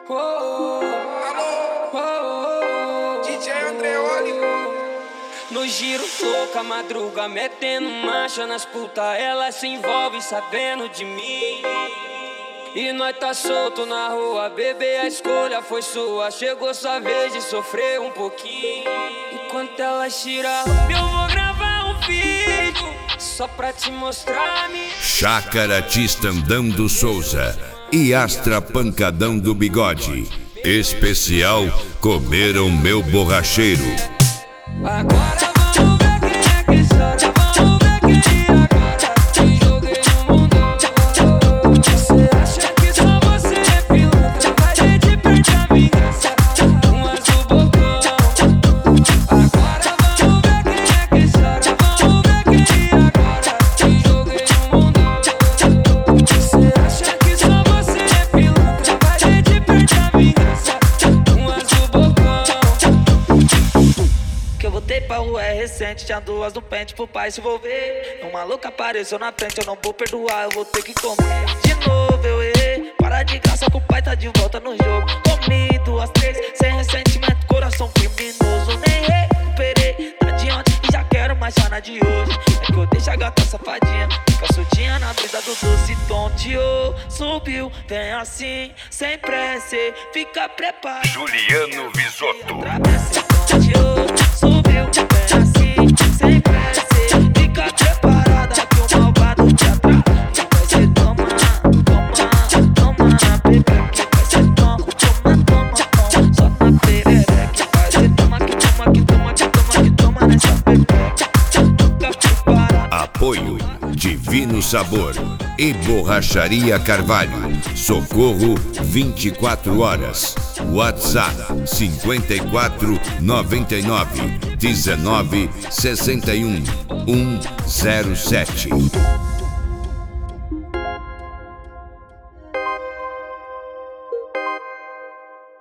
DJ Andreoli. No giro louca, madruga, metendo marcha nas puta, ela se envolve sabendo de mim. E nós tá solto na rua, bebê, a escolha foi sua. Chegou sua vez de sofrer um pouquinho. Enquanto ela tira a roupa, eu vou gravar um vídeo só pra te mostrar minha Chácara Tistandão do Souza e Astra Pancadão do Bigode. Especial Comeram Meu Borracheiro. Agora vamos ver quem é que chora, vamos ver quem agora te joguei no mundo. Você acha que só você é pilantra, vai de perder a vingança, um azul bocão. Agora vamos ver quem é que chora, vamos ver quem agora te joguei no mundo. Você acha que só você é pilantra, vai de perder a vingança, um azul bocão. Que eu voltei pra rua é recente, tinha duas no pente pro pai se envolver. Um maluco apareceu na frente, eu não vou perdoar, eu vou ter que comer. De novo eu errei, para de graça que o pai tá de volta no jogo. Comi duas, três, sem ressentimento, coração criminoso. Nem recuperei, tá de ontem e já quero mais só na de hoje. É que eu deixo a gata safadinha, fica soltinha na brisa do doce tonteou. Subiu, vem assim, sem pressa, fica preparado. Juliano Visotto. Outra vez se tonteou, subiu, vem assim, sem pressa, fica preparada que o malvado te atrai. Vai ser toma, toma, toma na perereca. Vai ser toma, toma, toma, só na perereca. Vai ser toma, que toma, que toma, que toma, que toma nessa perereca. Fica preparada. Apoio Divino Sabor e Borracharia Carvalho. Socorro 24 horas. WhatsApp 54 99 19 61 107.